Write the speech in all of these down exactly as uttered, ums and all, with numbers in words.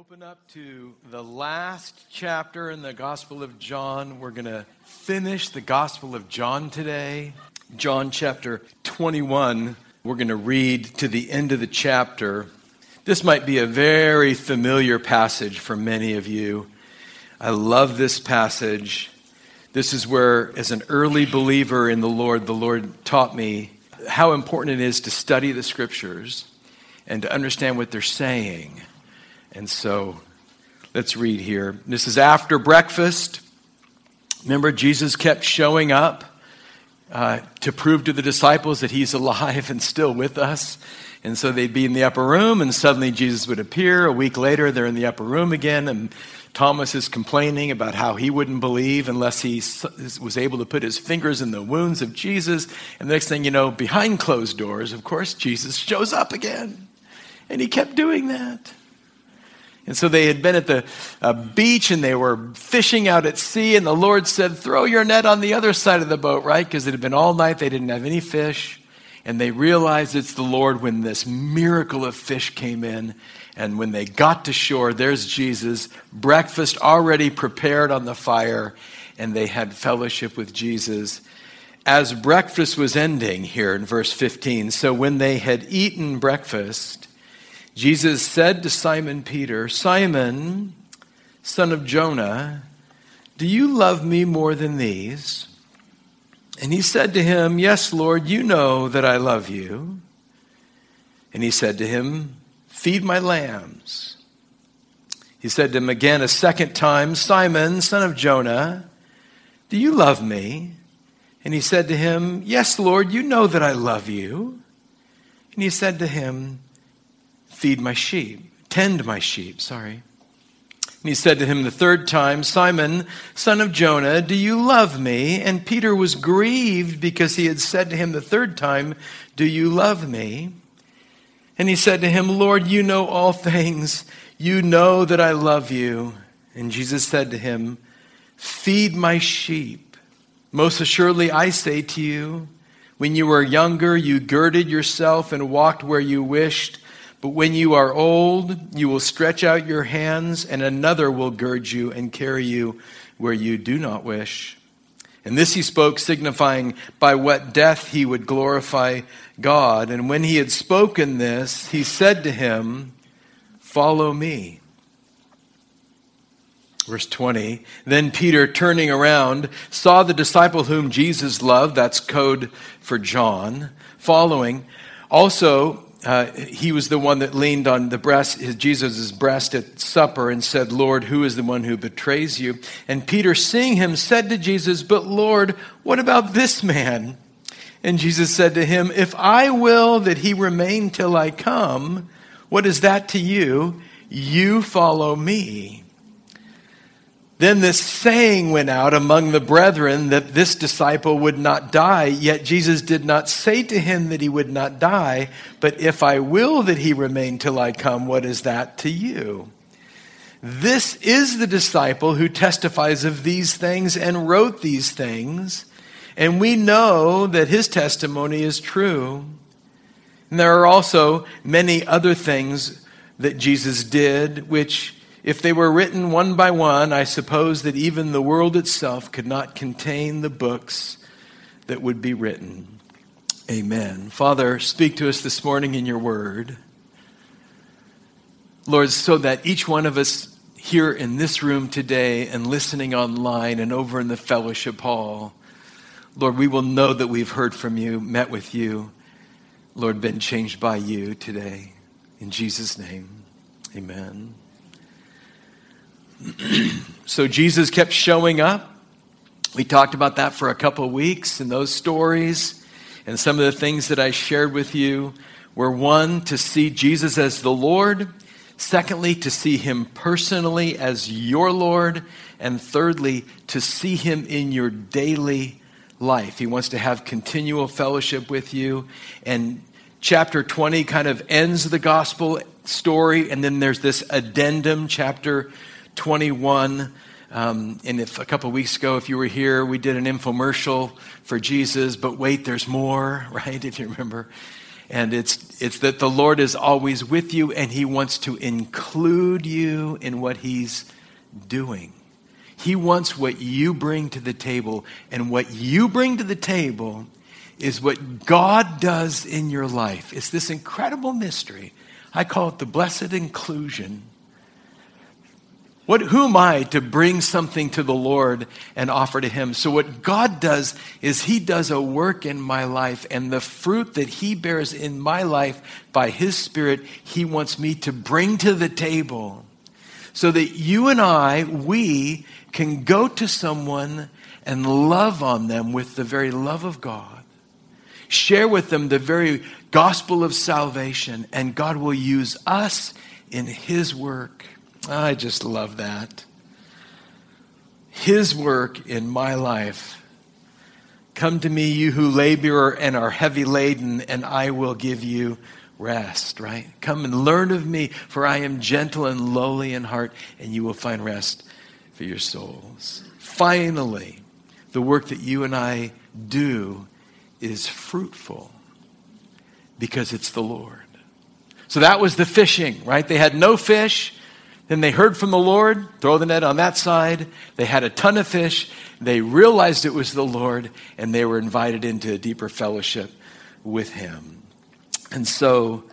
Open up to the last chapter in the Gospel of John. We're going to finish the Gospel of John today. John chapter twenty-one. We're going to read to the end of the chapter. This might be a very familiar passage for many of you. I love this passage. This is where, as an early believer in the Lord, the Lord taught me how important it is to study the Scriptures and to understand what they're saying. And so, let's read here. This is after breakfast. Remember, Jesus kept showing up uh, to prove to the disciples that he's alive and still with us. And so they'd be in the upper room, and suddenly Jesus would appear. A week later, they're in the upper room again, and Thomas is complaining about how he wouldn't believe unless he was able to put his fingers in the wounds of Jesus. And the next thing you know, behind closed doors, of course, Jesus shows up again. And he kept doing that. And so they had been at the uh, beach and they were fishing out at sea, and the Lord said, throw your net on the other side of the boat, right? Because it had been all night, they didn't have any fish. And they realized it's the Lord when this miracle of fish came in. And when they got to shore, there's Jesus, breakfast already prepared on the fire, and they had fellowship with Jesus. As breakfast was ending here in verse fifteen, so when they had eaten breakfast, Jesus said to Simon Peter, Simon, son of Jonah, do you love me more than these? And he said to him, yes, Lord, you know that I love you. And he said to him, feed my lambs. He said to him again a second time, Simon, son of Jonah, do you love me? And he said to him, yes, Lord, you know that I love you. And he said to him, feed my sheep, tend my sheep, sorry. And he said to him the third time, Simon, son of Jonah, do you love me? And Peter was grieved because he had said to him the third time, do you love me? And he said to him, Lord, you know all things. You know that I love you. And Jesus said to him, feed my sheep. Most assuredly, I say to you, when you were younger, you girded yourself and walked where you wished. But when you are old, you will stretch out your hands, and another will gird you and carry you where you do not wish. And this he spoke, signifying by what death he would glorify God. And when he had spoken this, he said to him, follow me. Verse twenty, then Peter, turning around, saw the disciple whom Jesus loved, that's code for John, following. Also, Uh, he was the one that leaned on the breast, his, Jesus' breast at supper and said, Lord, who is the one who betrays you? And Peter, seeing him, said to Jesus, but Lord, what about this man? And Jesus said to him, if I will that he remain till I come, what is that to you? You follow me. Then this saying went out among the brethren that this disciple would not die. Yet Jesus did not say to him that he would not die. But if I will that he remain till I come, what is that to you? This is the disciple who testifies of these things and wrote these things. And we know that his testimony is true. And there are also many other things that Jesus did, which if they were written one by one, I suppose that even the world itself could not contain the books that would be written. Amen. Father, speak to us this morning in your word. Lord, so that each one of us here in this room today and listening online and over in the fellowship hall, Lord, we will know that we've heard from you, met with you, Lord, been changed by you today. In Jesus' name, amen. So Jesus kept showing up. We talked about that for a couple of weeks, and those stories and some of the things that I shared with you were, one, to see Jesus as the Lord, secondly, to see him personally as your Lord, and thirdly, to see him in your daily life. He wants to have continual fellowship with you. And chapter twenty kind of ends the gospel story, and then there's this addendum, chapter twenty-one, um, and if a couple of weeks ago, if you were here, we did an infomercial for Jesus, but wait, there's more, right, if you remember. And it's it's that the Lord is always with you, and he wants to include you in what he's doing. He wants what you bring to the table, and what you bring to the table is what God does in your life. It's this incredible mystery. I call it the blessed inclusion. What, who am I to bring something to the Lord and offer to him? So what God does is he does a work in my life, and the fruit that he bears in my life by his Spirit, he wants me to bring to the table so that you and I, we can go to someone and love on them with the very love of God. Share with them the very gospel of salvation, and God will use us in his work. I just love that. His work in my life. Come to me, you who labor and are heavy laden, and I will give you rest, right? Come and learn of me, for I am gentle and lowly in heart, and you will find rest for your souls. Finally, the work that you and I do is fruitful because it's the Lord. So that was the fishing, right? They had no fish. Then they heard from the Lord, throw the net on that side. They had a ton of fish. They realized it was the Lord, and they were invited into a deeper fellowship with him. And so,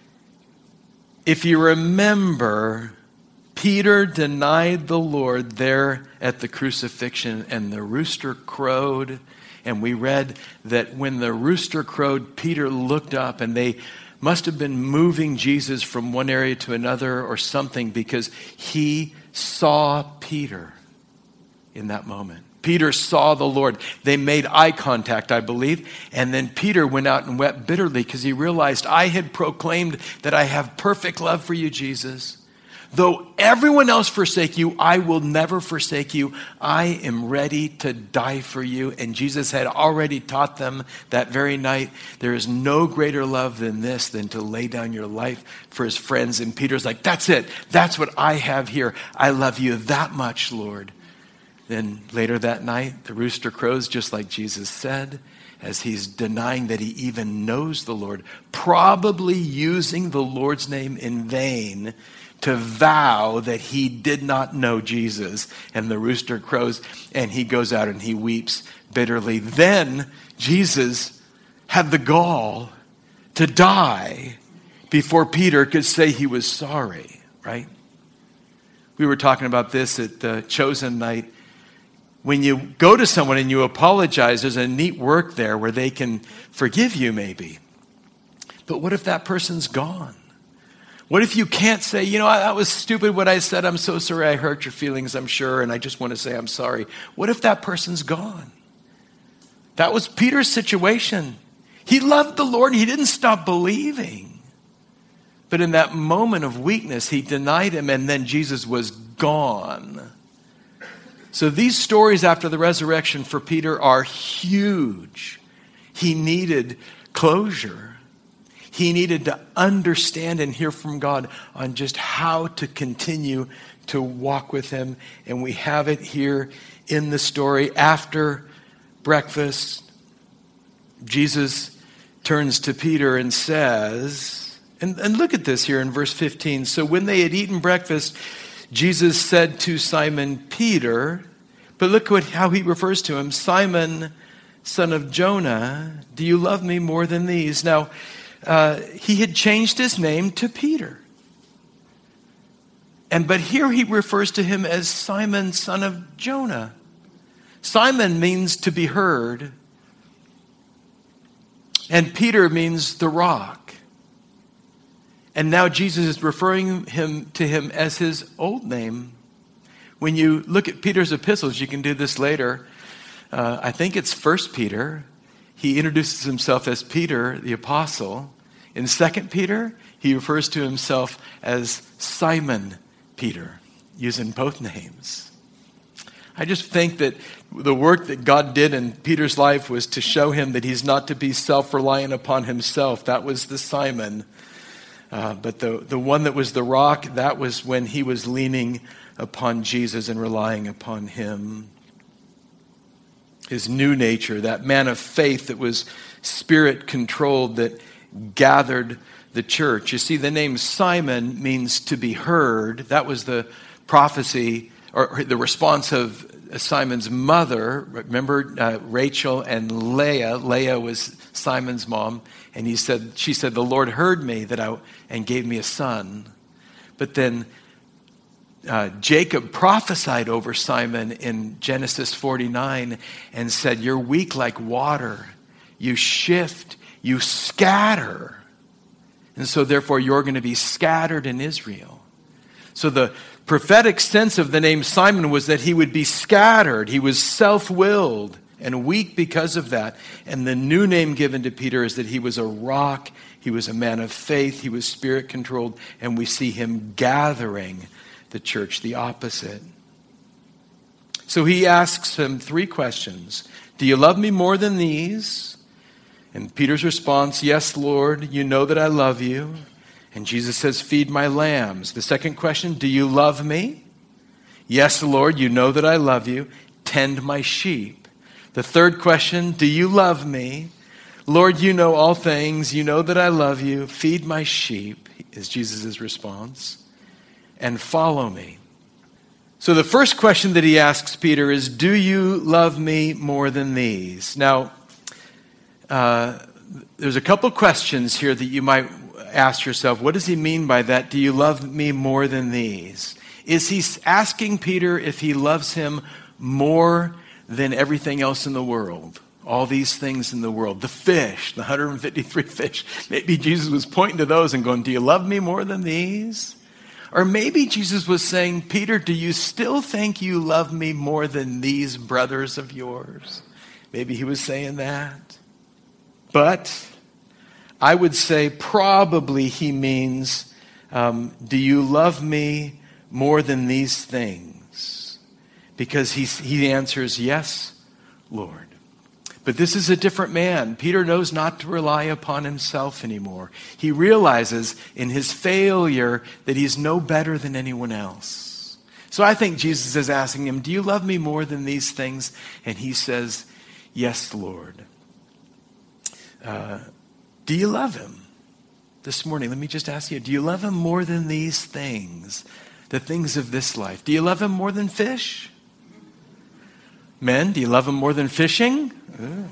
if you remember, Peter denied the Lord there at the crucifixion, and the rooster crowed. And we read that when the rooster crowed, Peter looked up, and they must have been moving Jesus from one area to another or something, because he saw Peter in that moment. Peter saw the Lord. They made eye contact, I believe. And then Peter went out and wept bitterly because he realized, I had proclaimed that I have perfect love for you, Jesus. Though everyone else forsake you, I will never forsake you. I am ready to die for you. And Jesus had already taught them that very night, there is no greater love than this, than to lay down your life for his friends. And Peter's like, that's it. That's what I have here. I love you that much, Lord. Then later that night, the rooster crows, just like Jesus said, as he's denying that he even knows the Lord, probably using the Lord's name in vain to vow that he did not know Jesus. And the rooster crows, and he goes out and he weeps bitterly. Then Jesus had the gall to die before Peter could say he was sorry, right? We were talking about this at the Chosen night. When you go to someone and you apologize, there's a neat work there where they can forgive you maybe. But what if that person's gone? What if you can't say, you know, that was stupid what I said. I'm so sorry I hurt your feelings, I'm sure, and I just want to say I'm sorry. What if that person's gone? That was Peter's situation. He loved the Lord. He didn't stop believing. But in that moment of weakness, he denied him, and then Jesus was gone. So these stories after the resurrection for Peter are huge. He needed closure. He needed to understand and hear from God on just how to continue to walk with him. And we have it here in the story. After breakfast, Jesus turns to Peter and says, and, and look at this here in verse fifteen. So when they had eaten breakfast, Jesus said to Simon Peter, but look what, how he refers to him, Simon, son of Jonah, do you love me more than these? Now, Uh, he had changed his name to Peter. And but here he refers to him as Simon, son of Jonah. Simon means to be heard. And Peter means the rock. And now Jesus is referring him to him as his old name. When you look at Peter's epistles, you can do this later. Uh, I think it's First Peter. He introduces himself as Peter, the apostle. In Second Peter, he refers to himself as Simon Peter, using both names. I just think that the work that God did in Peter's life was to show him that he's not to be self-reliant upon himself. That was the Simon. Uh, but the, the one that was the rock, that was when he was leaning upon Jesus and relying upon him. His new nature, that man of faith that was spirit controlled, that gathered the church. You see, the name Simon means to be heard. That was the prophecy or the response of Simon's mother. Remember uh, Rachel and Leah. Leah was Simon's mom, and he said, she said, "The Lord heard me that I and gave me a son." But then uh, Jacob prophesied over Simon in Genesis forty-nine and said, "You're weak like water. You shift, you scatter. And so therefore you're going to be scattered in Israel." So the prophetic sense of the name Simon was that he would be scattered. He was self-willed and weak because of that. And the new name given to Peter is that he was a rock. He was a man of faith. He was spirit-controlled. And we see him gathering the church, the opposite. So he asks him three questions. "Do you love me more than these?" And Peter's response, "Yes, Lord, you know that I love you." And Jesus says, "Feed my lambs." The second question, "Do you love me?" "Yes, Lord, you know that I love you. Tend my sheep." The third question, "Do you love me?" "Lord, you know all things. You know that I love you. Feed my sheep," is Jesus' response. "And follow me." So the first question that he asks Peter is, "Do you love me more than these?" Now, uh, there's a couple questions here that you might ask yourself. What does he mean by that? Do you love me more than these? Is he asking Peter if he loves him more than everything else in the world? All these things in the world. The fish, the one hundred fifty-three fish. Maybe Jesus was pointing to those and going, "Do you love me more than these?" Or maybe Jesus was saying, "Peter, do you still think you love me more than these brothers of yours?" Maybe he was saying that. But I would say probably he means, um, "Do you love me more than these things?" Because he, he answers, "Yes, Lord." But this is a different man. Peter knows not to rely upon himself anymore. He realizes in his failure that he's no better than anyone else. So I think Jesus is asking him, "Do you love me more than these things?" And he says, "Yes, Lord." Uh, do you love him? This morning, let me just ask you, do you love him more than these things? The things of this life. Do you love him more than fish? Men, do you love him more than fishing? Ooh.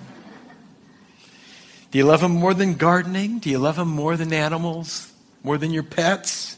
Do you love him more than gardening? Do you love him more than animals? More than your pets?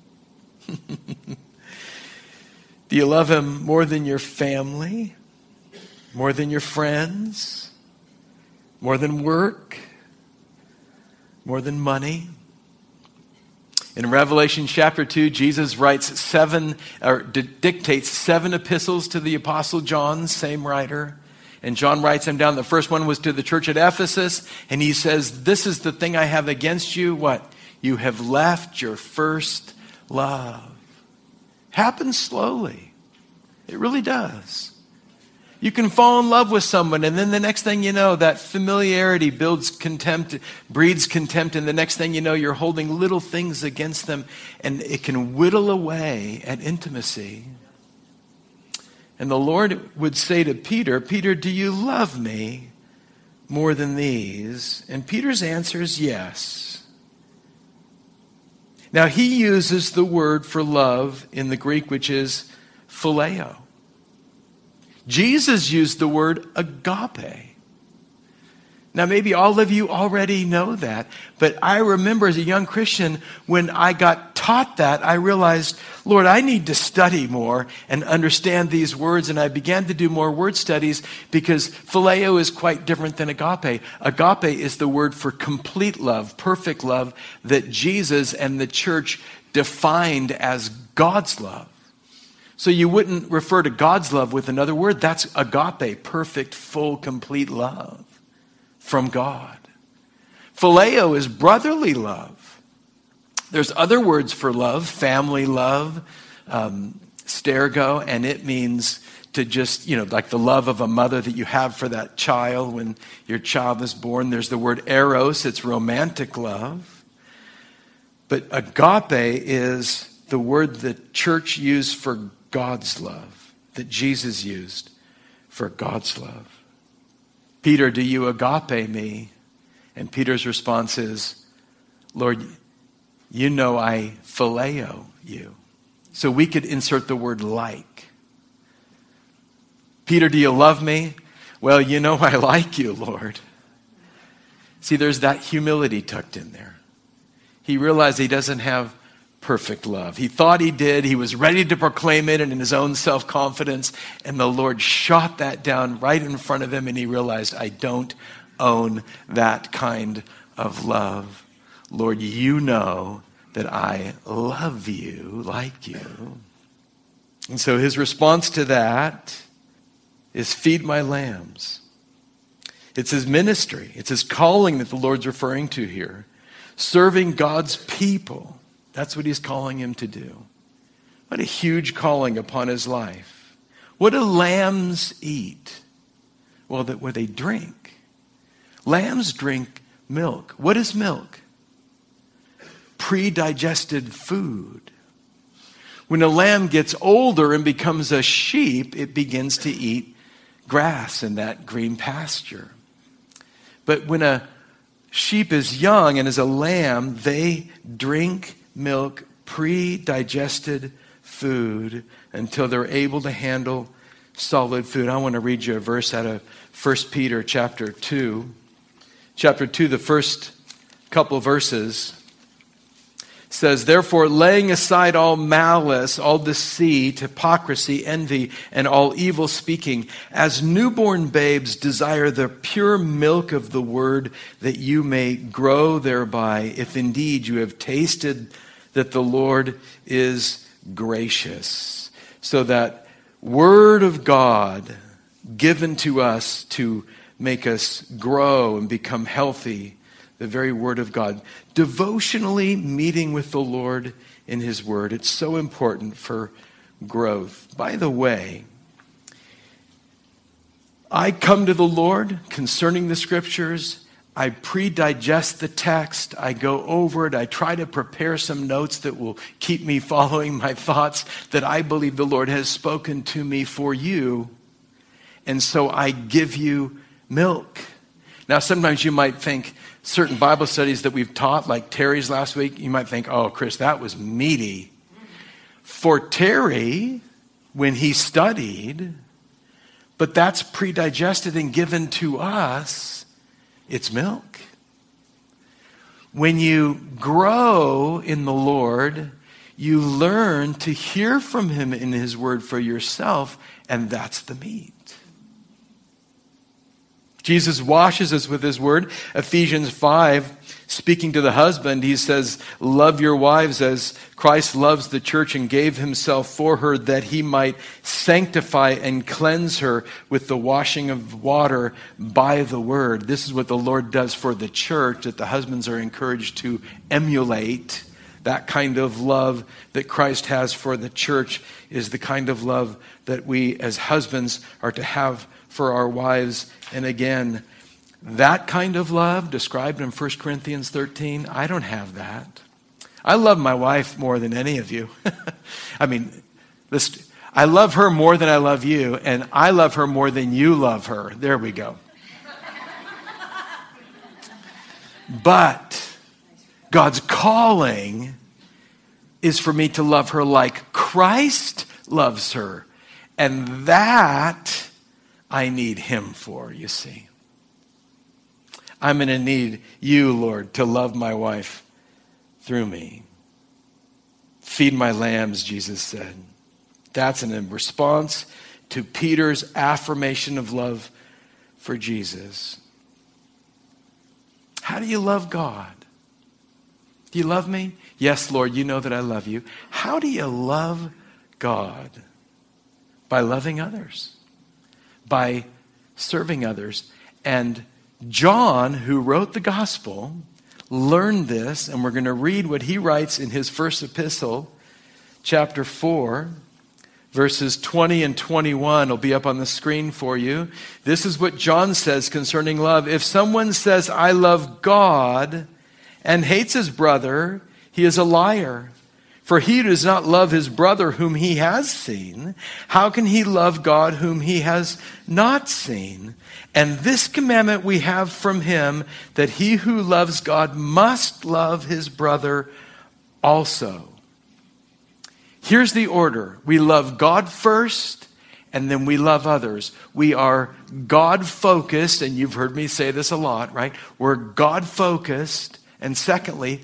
Do you love him more than your family? More than your friends? More than work? More than money? In Revelation chapter two, Jesus writes seven, or d- dictates seven epistles to the Apostle John, same writer. And John writes them down. The first one was to the church at Ephesus. And he says, "This is the thing I have against you." What? "You have left your first love." Happens slowly. It really does. You can fall in love with someone, and then the next thing you know, that familiarity builds contempt, breeds contempt, and the next thing you know, you're holding little things against them, and it can whittle away at intimacy. And the Lord would say to Peter, "Peter, do you love me more than these?" And Peter's answer is yes. Now, he uses the word for love in the Greek, which is phileo. Jesus used the word agape. Now, maybe all of you already know that, but I remember as a young Christian, when I got taught that, I realized, Lord, I need to study more and understand these words, and I began to do more word studies because phileo is quite different than agape. Agape is the word for complete love, perfect love, that Jesus and the church defined as God's love. So you wouldn't refer to God's love with another word. That's agape, perfect, full, complete love from God. Phileo is brotherly love. There's other words for love, family love, um, stergo, and it means to just, you know, like the love of a mother that you have for that child when your child is born. There's the word eros, it's romantic love. But agape is the word the church used for God's love, that Jesus used for God's love. "Peter, do you agape me?" And Peter's response is, Lord, you know I phileo you. So we could insert the word like. Peter, do you love me? Well, you know I like you, Lord. See, there's that humility tucked in there. He realized he doesn't have perfect love. He thought he did. He was ready to proclaim it and in his own self-confidence. And the Lord shot that down right in front of him, and he realized, I don't own that kind of love. Lord, you know that I love you like you. And so his response to that is feed my lambs. It's his ministry. It's his calling that the Lord's referring to here. Serving God's people. That's what he's calling him to do. What a huge calling upon his life. What do lambs eat? Well, that what they drink. Lambs drink milk. What is milk? Pre-digested food. When a lamb gets older and becomes a sheep, it begins to eat grass in that green pasture. But when a sheep is young and is a lamb, they drink milk, pre-digested food, until they're able to handle solid food. I want to read you a verse out of First Peter chapter two. Chapter two, the first couple verses says, therefore, laying aside all malice, all deceit, hypocrisy, envy, and all evil speaking, as newborn babes desire the pure milk of the word, that you may grow thereby, if indeed you have tasted that the Lord is gracious. So that word of God given to us to make us grow and become healthy, the very word of God. Devotionally meeting with the Lord in his word. It's so important for growth. By the way, I come to the Lord concerning the scriptures. I pre-digest the text. I go over it. I try to prepare some notes that will keep me following my thoughts that I believe the Lord has spoken to me for you. And so I give you milk. Now, sometimes you might think, certain Bible studies that we've taught, like Terry's last week, you might think, oh, Chris, that was meaty. For Terry, when he studied, but that's pre-digested and given to us, it's milk. When you grow in the Lord, you learn to hear from him in his word for yourself, and that's the meat. Jesus washes us with his word. Ephesians five, speaking to the husband, he says, love your wives as Christ loves the church and gave himself for her, that he might sanctify and cleanse her with the washing of water by the word. This is what the Lord does for the church, that the husbands are encouraged to emulate. That kind of love that Christ has for the church is the kind of love that we as husbands are to have for our wives. And again, that kind of love described in First Corinthians thirteen, I don't have that. I love my wife more than any of you. I mean, this, I love her more than I love you, and I love her more than you love her. There we go. But God's calling is for me to love her like Christ loves her. And that I need him for, you see. I'm going to need you, Lord, to love my wife through me. Feed my lambs, Jesus said. That's in response to Peter's affirmation of love for Jesus. How do you love God? Do you love me? Yes, Lord, you know that I love you. How do you love God? By loving others. By serving others. And John, who wrote the gospel, learned this, and we're going to read what he writes in his first epistle, chapter four, verses twenty and twenty-one will be up on the screen for you. This is what John says concerning love. If someone says, I love God, and hates his brother, he is a liar. For he who does not love his brother whom he has seen, how can he love God whom he has not seen? And this commandment we have from him, that he who loves God must love his brother also. Here's the order. We love God first, and then we love others. We are God-focused, and you've heard me say this a lot, right? We're God-focused, and secondly,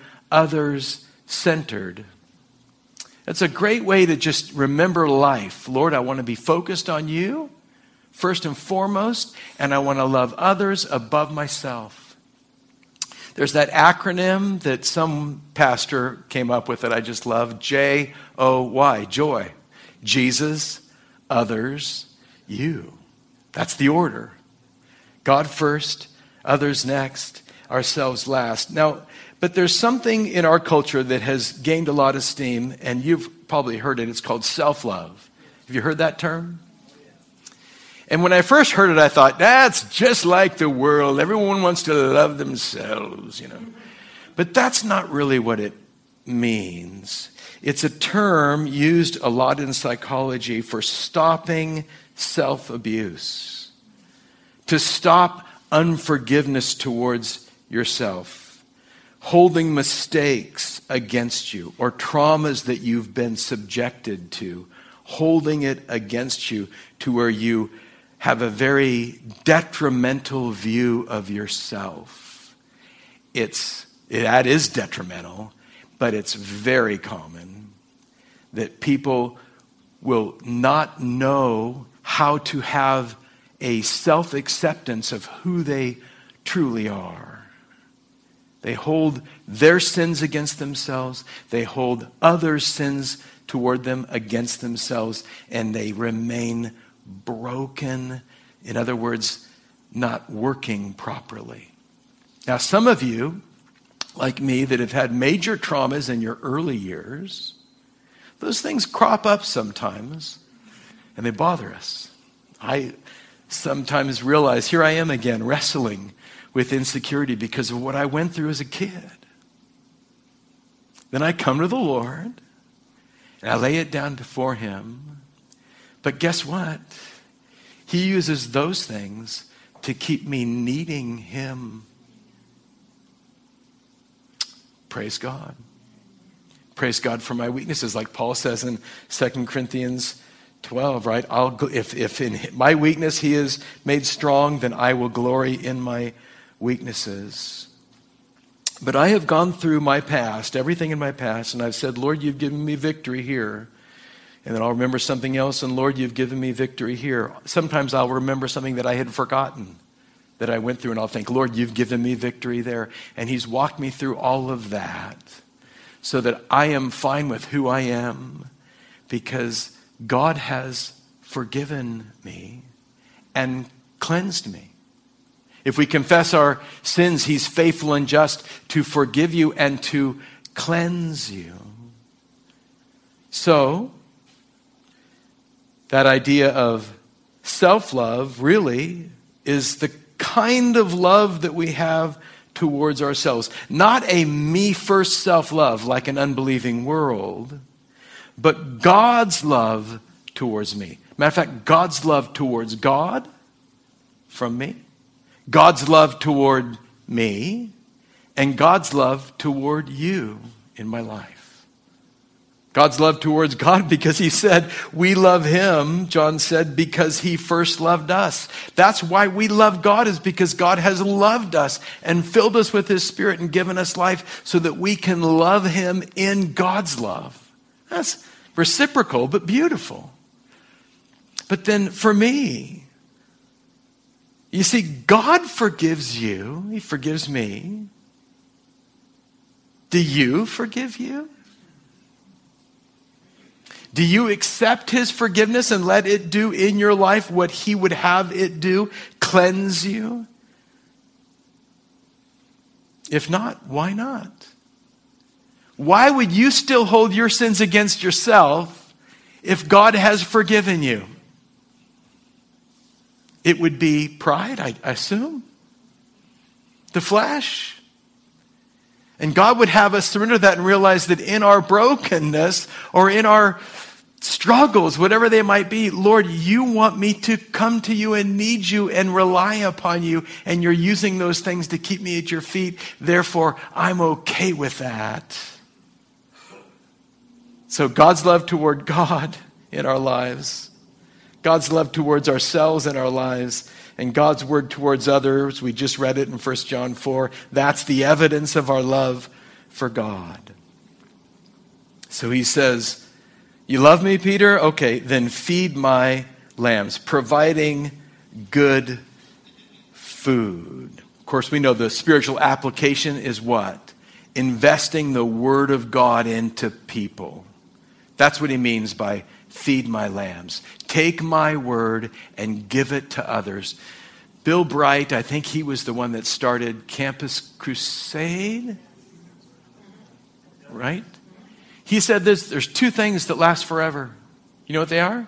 others-centered. It's a great way to just remember life. Lord, I want to be focused on you, first and foremost, and I want to love others above myself. There's that acronym that some pastor came up with that I just love, J O Y, joy. Jesus, others, you. That's the order. God first, others next, ourselves last. Now, but there's something in our culture that has gained a lot of steam, and you've probably heard it. It's called self-love. Have you heard that term? And when I first heard it, I thought, that's just like the world. Everyone wants to love themselves, you know. But that's not really what it means. It's a term used a lot in psychology for stopping self-abuse, to stop unforgiveness towards yourself, holding mistakes against you or traumas that you've been subjected to, holding it against you to where you have a very detrimental view of yourself. It's, that is detrimental, but it's very common that people will not know how to have a self-acceptance of who they truly are. They hold their sins against themselves. They hold others' sins toward them against themselves. And they remain broken. In other words, not working properly. Now, some of you, like me, that have had major traumas in your early years, those things crop up sometimes. And they bother us. I sometimes realize, here I am again, wrestling with insecurity because of what I went through as a kid. Then I come to the Lord and I lay it down before him. But guess what? He uses those things to keep me needing him. Praise God. Praise God for my weaknesses, like Paul says in Second Corinthians twelve, right? I'll go, if, if in my weakness he is made strong, then I will glory in my weaknesses. But I have gone through my past, everything in my past, and I've said, Lord, you've given me victory here. And then I'll remember something else, and Lord, you've given me victory here. Sometimes I'll remember something that I had forgotten that I went through, and I'll think, Lord, you've given me victory there. And he's walked me through all of that so that I am fine with who I am because God has forgiven me and cleansed me. If we confess our sins, he's faithful and just to forgive you and to cleanse you. So, that idea of self-love really is the kind of love that we have towards ourselves. Not a me-first self-love like an unbelieving world, but God's love towards me. Matter of fact, God's love towards God from me, God's love toward me, and God's love toward you in my life. God's love towards God because he said we love him, John said, because he first loved us. That's why we love God, is because God has loved us and filled us with his Spirit and given us life so that we can love him in God's love. That's reciprocal, but beautiful. But then for me, you see, God forgives you. He forgives me. Do you forgive you? Do you accept his forgiveness and let it do in your life what he would have it do? Cleanse you? If not, why not? Why would you still hold your sins against yourself if God has forgiven you? It would be pride, I assume. The flesh. And God would have us surrender that and realize that in our brokenness or in our struggles, whatever they might be, Lord, you want me to come to you and need you and rely upon you, and you're using those things to keep me at your feet. Therefore, I'm okay with that. So God's love toward God in our lives, God's love towards ourselves in our lives, and God's word towards others, we just read it in First John four, that's the evidence of our love for God. So he says, you love me, Peter? Okay, then feed my lambs, providing good food. Of course, we know the spiritual application is what? Investing the word of God into people. That's what he means by feed my lambs. Take my word and give it to others. Bill Bright, I think he was the one that started Campus Crusade, right? He said this, there's two things that last forever. You know what they are?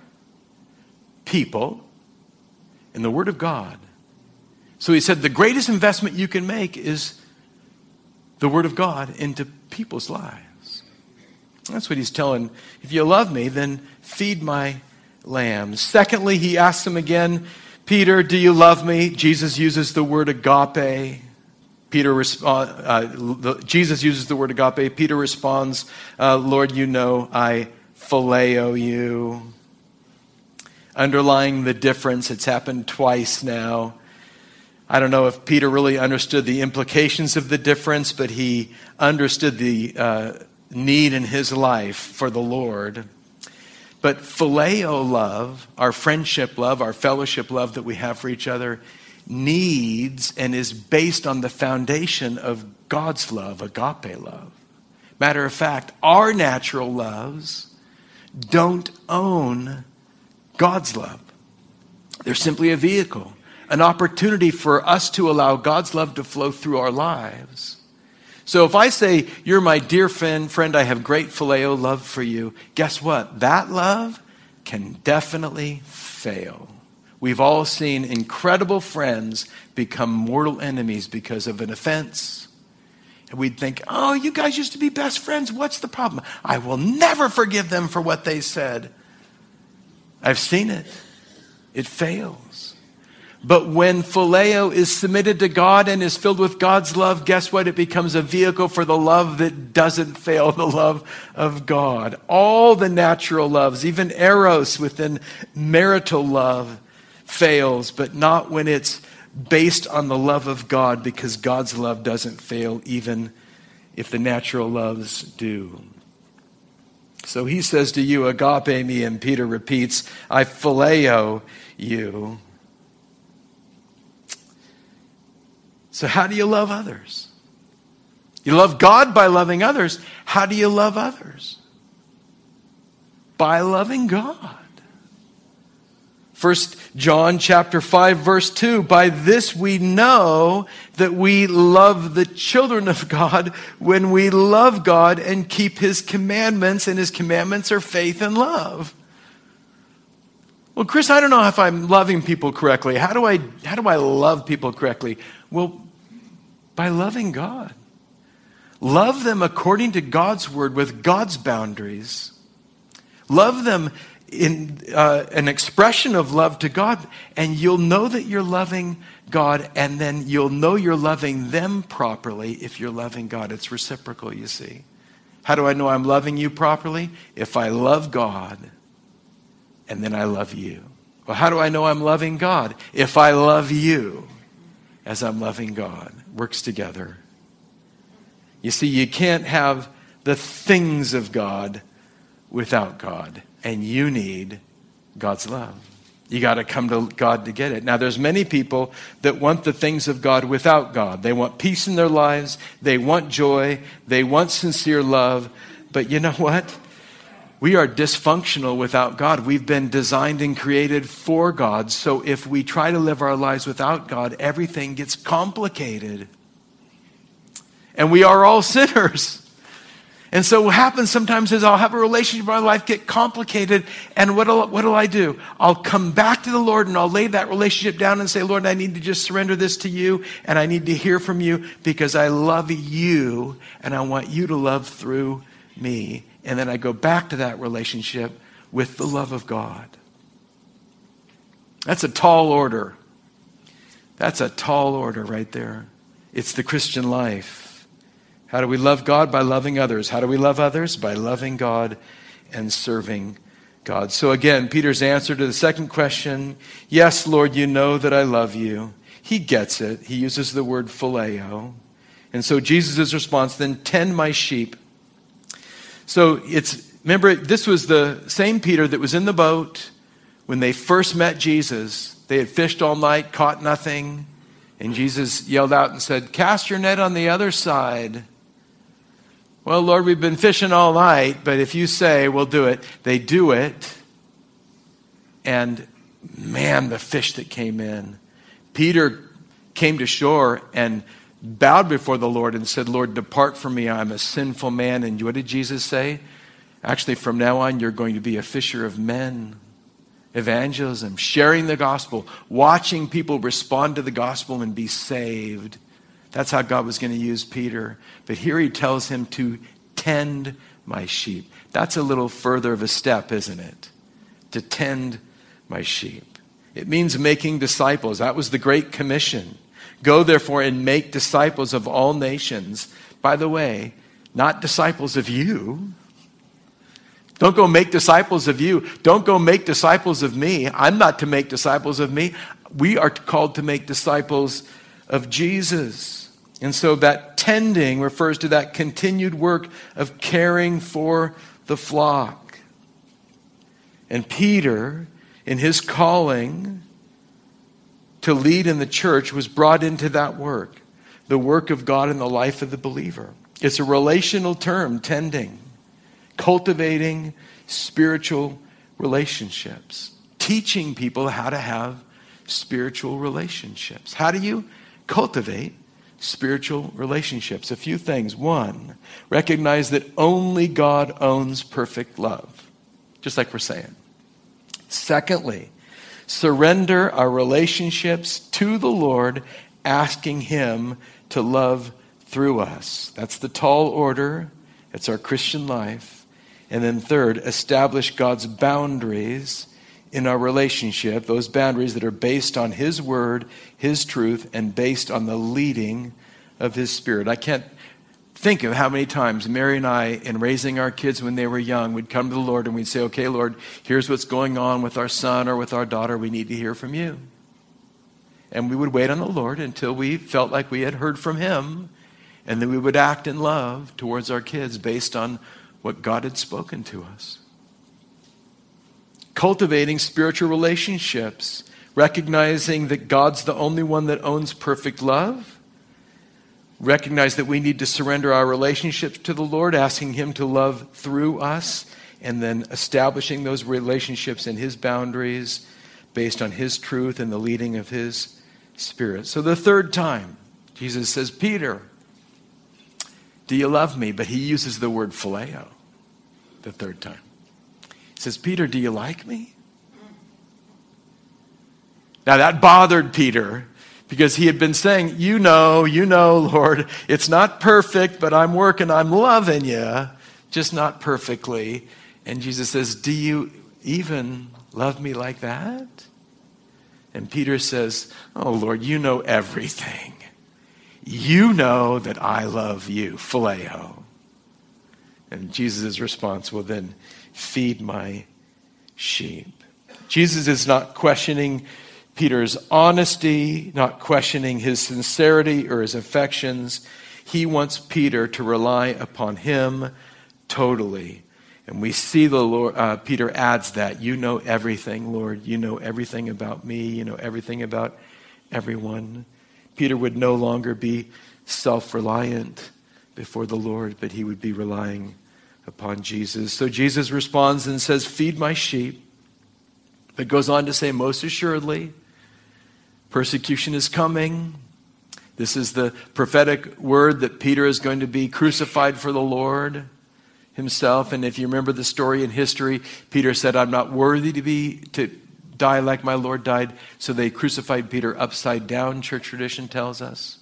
People and the Word of God. So he said the greatest investment you can make is the Word of God into people's lives. That's what he's telling. If you love me, then feed my lambs. Secondly, he asks him again, Peter, do you love me? Jesus uses the word agape. Peter, uh, uh, the, Jesus uses the word agape. Peter responds, uh, Lord, you know I phileo you. Underlying the difference, it's happened twice now. I don't know if Peter really understood the implications of the difference, but he understood the uh, need in his life for the Lord. But phileo love, our friendship love, our fellowship love that we have for each other, needs and is based on the foundation of God's love, agape love. Matter of fact, our natural loves don't own God's love. They're simply a vehicle, an opportunity for us to allow God's love to flow through our lives. So if I say, you're my dear friend, friend, I have great phileo love for you, guess what? That love can definitely fail. We've all seen incredible friends become mortal enemies because of an offense. And we'd think, oh, you guys used to be best friends. What's the problem? I will never forgive them for what they said. I've seen it. It fails. But when phileo is submitted to God and is filled with God's love, guess what? It becomes a vehicle for the love that doesn't fail, the love of God. All the natural loves, even eros within marital love, fails, but not when it's based on the love of God, because God's love doesn't fail even if the natural loves do. So he says to you, agape me, and Peter repeats, I phileo you. So how do you love others? You love God by loving others. How do you love others? By loving God. First John chapter five, verse two, by this we know that we love the children of God when we love God and keep his commandments, and his commandments are faith and love. Well, Chris, I don't know if I'm loving people correctly. How do I, how do I love people correctly? Well, by loving God. Love them according to God's word with God's boundaries. Love them in uh, an expression of love to God, and you'll know that you're loving God, and then you'll know you're loving them properly if you're loving God. It's reciprocal, you see. How do I know I'm loving you properly? If I love God, and then I love you. Well, how do I know I'm loving God? If I love you as I'm loving God. Works together. You see, you can't have the things of God without God. And you need God's love. You got to come to God to get it. Now, there's many people that want the things of God without God. They want peace in their lives. They want joy. They want sincere love. But you know what? We are dysfunctional without God. We've been designed and created for God. So if we try to live our lives without God, everything gets complicated. And we are all sinners. And so what happens sometimes is I'll have a relationship, my life get complicated, and what'll, what'll I do? I'll come back to the Lord and I'll lay that relationship down and say, Lord, I need to just surrender this to you, and I need to hear from you because I love you, and I want you to love through me. And then I go back to that relationship with the love of God. That's a tall order. That's a tall order right there. It's the Christian life. How do we love God? By loving others. How do we love others? By loving God and serving God. So again, Peter's answer to the second question, yes, Lord, you know that I love you. He gets it. He uses the word phileo. And so Jesus' response, then tend my sheep. So it's, remember, this was the same Peter that was in the boat when they first met Jesus. They had fished all night, caught nothing. And Jesus yelled out and said, cast your net on the other side. Well, Lord, we've been fishing all night, but if you say, we'll do it. They do it. And man, the fish that came in. Peter came to shore and bowed before the Lord and said, Lord, depart from me. I'm a sinful man. And what did Jesus say? Actually, from now on, you're going to be a fisher of men. Evangelism, sharing the gospel, watching people respond to the gospel and be saved. That's how God was going to use Peter. But here he tells him to tend my sheep. That's a little further of a step, isn't it? To tend my sheep. It means making disciples. That was the Great Commission. Go therefore and make disciples of all nations. By the way, not disciples of you. Don't go make disciples of you. Don't go make disciples of me. I'm not to make disciples of me. We are called to make disciples of Jesus. And so that tending refers to that continued work of caring for the flock. And Peter, in his calling to lead in the church, was brought into that work, the work of God in the life of the believer. It's a relational term, tending. Cultivating spiritual relationships. Teaching people how to have spiritual relationships. How do you cultivate spiritual relationships? A few things. One, recognize that only God owns perfect love. Just like we're saying. Secondly, surrender our relationships to the Lord, asking Him to love through us. That's the tall order. It's our Christian life. And then third, establish God's boundaries in our relationship, those boundaries that are based on His word, His truth, and based on the leading of His Spirit. I can't think of how many times Mary and I, in raising our kids when they were young, would come to the Lord and we'd say, okay, Lord, here's what's going on with our son or with our daughter. We need to hear from you. And we would wait on the Lord until we felt like we had heard from Him. And then we would act in love towards our kids based on what God had spoken to us. Cultivating spiritual relationships, recognizing that God's the only one that owns perfect love. Recognize that we need to surrender our relationships to the Lord, asking Him to love through us, and then establishing those relationships in His boundaries based on His truth and the leading of His Spirit. So the third time, Jesus says, Peter, do you love me? But He uses the word phileo the third time. He says, Peter, do you like me? Now that bothered Peter because he had been saying, you know, you know, Lord, it's not perfect, but I'm working, I'm loving you, just not perfectly. And Jesus says, do you even love me like that? And Peter says, oh, Lord, you know everything. You know that I love you, phileo. And Jesus' response, well then, feed my sheep. Jesus is not questioning Peter's honesty, not questioning his sincerity or his affections. He wants Peter to rely upon him totally. And we see the Lord, uh, Peter adds that, you know everything, Lord. You know everything about me. You know everything about everyone. Peter would no longer be self-reliant before the Lord, but he would be relying upon Jesus. So Jesus responds and says, feed my sheep. But goes on to say, most assuredly, persecution is coming. This is the prophetic word that Peter is going to be crucified for the Lord. himself. And if you remember the story in history, Peter said, I'm not worthy to be to die like my Lord died. So they crucified Peter upside down, church tradition tells us.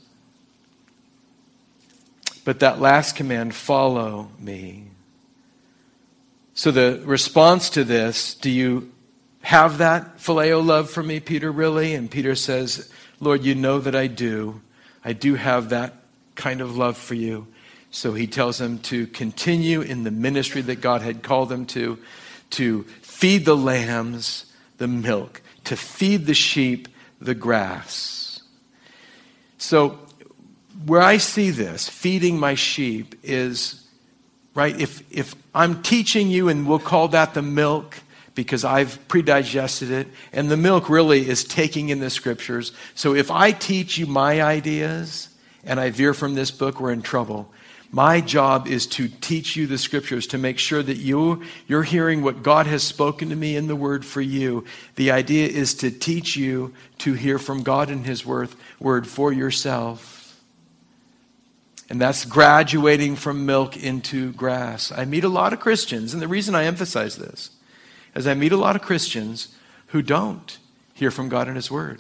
But that last command, follow me. So the response to this, do you have that phileo love for me, Peter, really? And Peter says, Lord, you know that I do. I do have that kind of love for you. So he tells them to continue in the ministry that God had called them to, to feed the lambs the milk, to feed the sheep the grass. So where I see this, feeding my sheep, is, right, if, if I'm teaching you, and we'll call that the milk, because I've pre-digested it, and the milk really is taking in the scriptures. So if I teach you my ideas, and I veer from this book, we're in trouble. My job is to teach you the scriptures, to make sure that you, you're hearing what God has spoken to me in the word for you. The idea is to teach you to hear from God in his word, word for yourself. And that's graduating from milk into grass. I meet a lot of Christians, and the reason I emphasize this is I meet a lot of Christians who don't hear from God in his word.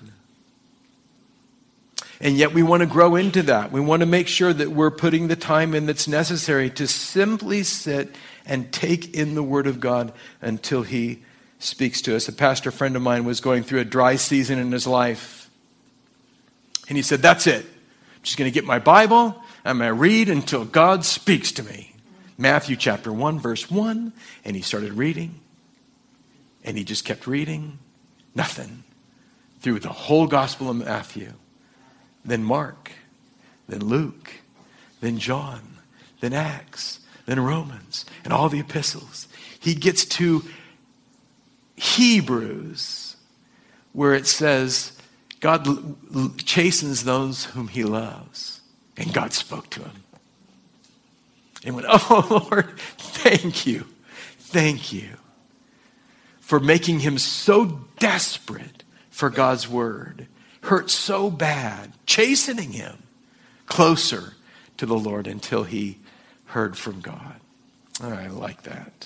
And yet we want to grow into that. We want to make sure that we're putting the time in that's necessary to simply sit and take in the word of God until he speaks to us. A pastor friend of mine was going through a dry season in his life. And he said, that's it. I'm just going to get my Bible. I'm going to read until God speaks to me. Matthew chapter one, verse one. And he started reading. And he just kept reading. Nothing. Through the whole Gospel of Matthew. Then Mark, then Luke, then John, then Acts, then Romans, and all the epistles. He gets to Hebrews, where it says, God chastens those whom he loves. And God spoke to him. And went, oh Lord, thank you, thank you for making him so desperate for God's word. Hurt so bad, chastening him closer to the Lord until he heard from God. Oh, I like that.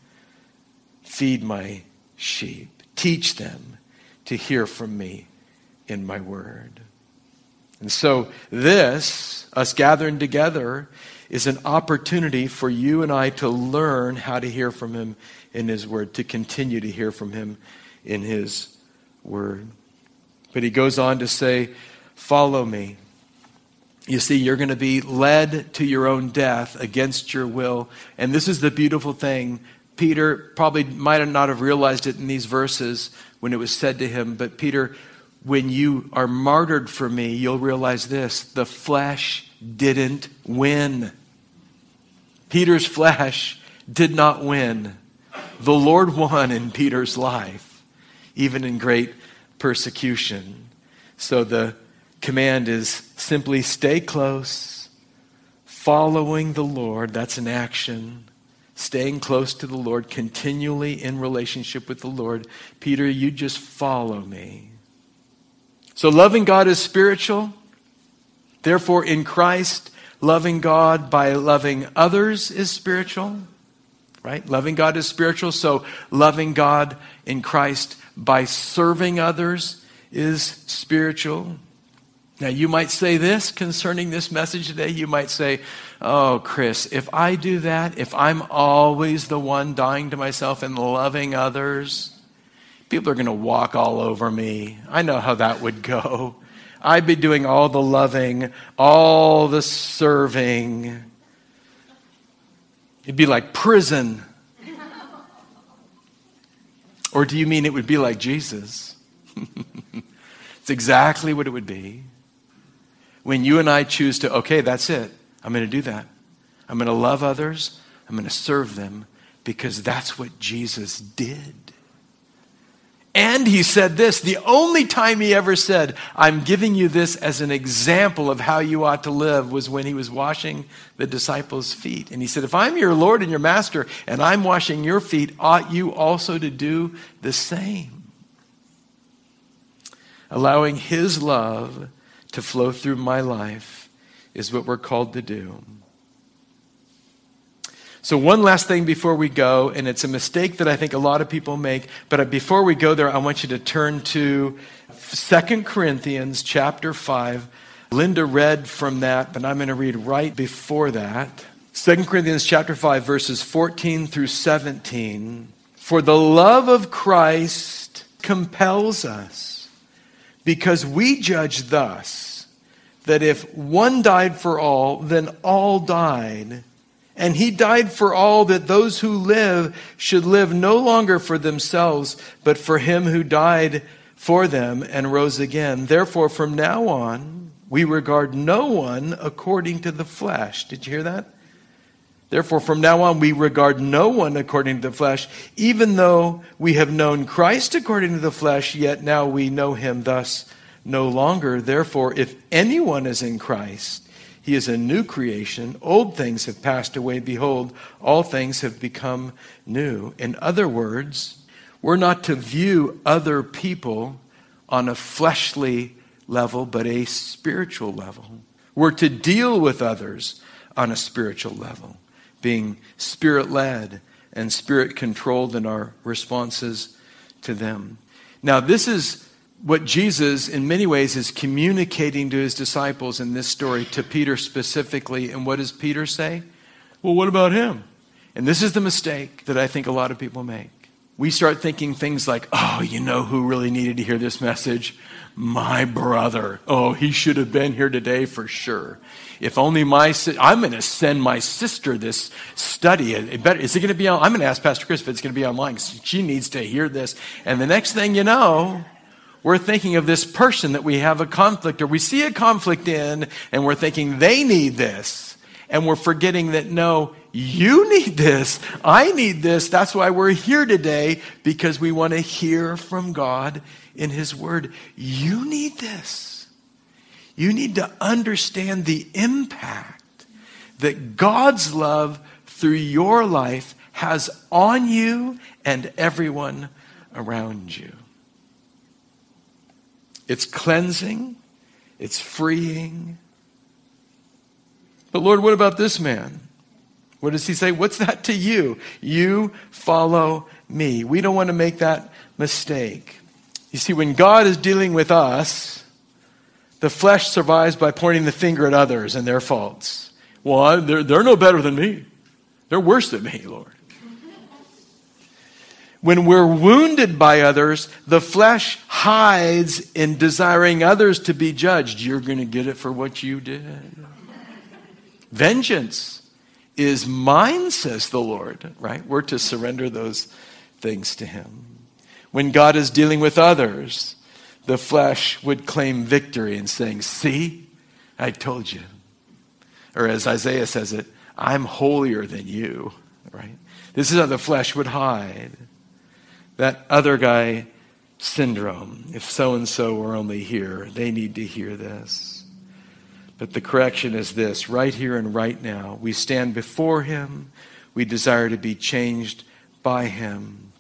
Feed my sheep. Teach them to hear from me in my word. And so this, us gathering together, is an opportunity for you and I to learn how to hear from him in his word, to continue to hear from him in his word. But he goes on to say, follow me. You see, you're going to be led to your own death against your will. And this is the beautiful thing. Peter probably might not have realized it in these verses when it was said to him. But Peter, when you are martyred for me, you'll realize this. The flesh didn't win. Peter's flesh did not win. The Lord won in Peter's life, even in great persecution. So the command is simply stay close, following the Lord. That's an action. Staying close to the Lord, continually in relationship with the Lord. Peter, you just follow me. So loving God is spiritual. Therefore, in Christ, loving God by loving others is spiritual. Right? Loving God is spiritual. So loving God in Christ by serving others is spiritual. Now you might say this concerning this message today. You might say, oh, Chris, if I do that, if I'm always the one dying to myself and loving others, people are going to walk all over me. I know how that would go. I'd be doing all the loving, all the serving. It'd be like prison. Or do you mean it would be like Jesus? It's exactly what it would be. When you and I choose to, okay, that's it. I'm going to do that. I'm going to love others. I'm going to serve them because that's what Jesus did. And he said this, the only time he ever said, I'm giving you this as an example of how you ought to live, was when he was washing the disciples' feet. And he said, if I'm your Lord and your master and I'm washing your feet, ought you also to do the same? Allowing his love to flow through my life is what we're called to do. So one last thing before we go, and it's a mistake that I think a lot of people make, but before we go there, I want you to turn to Second Corinthians chapter five. Linda read from that, but I'm going to read right before that. Second Corinthians chapter five, verses fourteen through seventeen. For the love of Christ compels us, because we judge thus, that if one died for all, then all died. And he died for all, that those who live should live no longer for themselves, but for him who died for them and rose again. Therefore, from now on, we regard no one according to the flesh. Did you hear that? Therefore, from now on, we regard no one according to the flesh. Even though we have known Christ according to the flesh, yet now we know him thus no longer. Therefore, if anyone is in Christ, he is a new creation. Old things have passed away. Behold, all things have become new. In other words, we're not to view other people on a fleshly level, but a spiritual level. We're to deal with others on a spiritual level, being spirit-led and spirit-controlled in our responses to them. Now, this is what Jesus, in many ways, is communicating to his disciples in this story, to Peter specifically. And what does Peter say? Well, what about him? And this is the mistake that I think a lot of people make. We start thinking things like, oh, you know who really needed to hear this message? My brother. Oh, he should have been here today for sure. If only my, si- I'm going to send my sister this study. It better, is it going to be on? I'm going to ask Pastor Chris if it's going to be online. She needs to hear this. And the next thing you know, we're thinking of this person that we have a conflict or we see a conflict in, and we're thinking they need this. And we're forgetting that, no, you need this. I need this. That's why we're here today, because we want to hear from God in his word. You need this. You need to understand the impact that God's love through your life has on you and everyone around you. It's cleansing. It's freeing. But Lord, what about this man? What does he say? What's that to you? You follow me. We don't want to make that mistake. You see, when God is dealing with us, the flesh survives by pointing the finger at others and their faults. Well, they're, they're no better than me. They're worse than me, Lord. When we're wounded by others, the flesh hides in desiring others to be judged. You're going to get it for what you did. Vengeance is mine, says the Lord, right? We're to surrender those things to him. When God is dealing with others, the flesh would claim victory in saying, see, I told you. Or as Isaiah says it, I'm holier than you, right? This is how the flesh would hide. That other guy syndrome. If so-and-so were only here, they need to hear this. But the correction is this, right here and right now. We stand before him. We desire to be changed by him.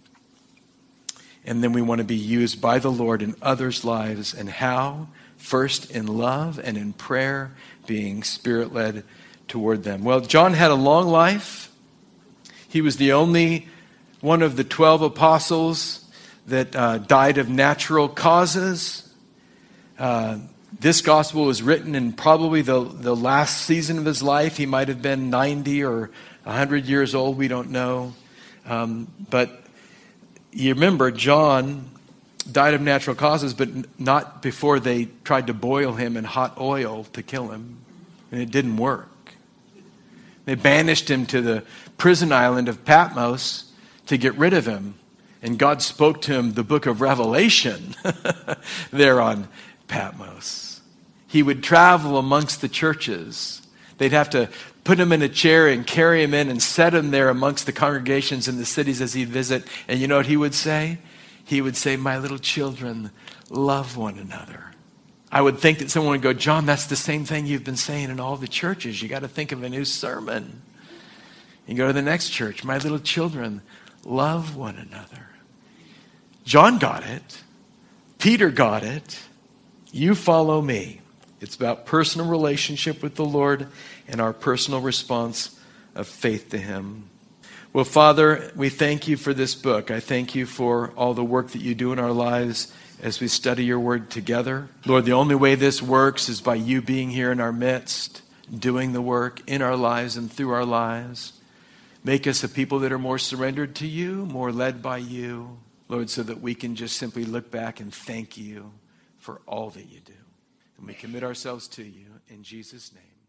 And then we want to be used by the Lord in others' lives. And how? First in love and in prayer, being spirit-led toward them. Well, John had a long life. He was the only one of the twelve apostles that uh, died of natural causes. Uh, this gospel was written in probably the, the last season of his life. He might have been ninety or one hundred years old. We don't know. Um, but you remember, John died of natural causes, but not before they tried to boil him in hot oil to kill him. And it didn't work. They banished him to the prison island of Patmos to get rid of him. And God spoke to him the book of Revelation there on Patmos. He would travel amongst the churches. They'd have to put him in a chair and carry him in and set him there amongst the congregations in the cities as he'd visit. And you know what he would say? He would say, my little children, love one another. I would think that someone would go, John, that's the same thing you've been saying in all the churches. You got to think of a new sermon. You go to the next church, my little children, love one another. John got it. Peter got it. You follow me. It's about personal relationship with the Lord and our personal response of faith to him. Well, Father, we thank you for this book. I thank you for all the work that you do in our lives as we study your word together. Lord, the only way this works is by you being here in our midst, doing the work in our lives and through our lives. Make us a people that are more surrendered to you, more led by you, Lord, so that we can just simply look back and thank you for all that you do. And we commit ourselves to you in Jesus' name.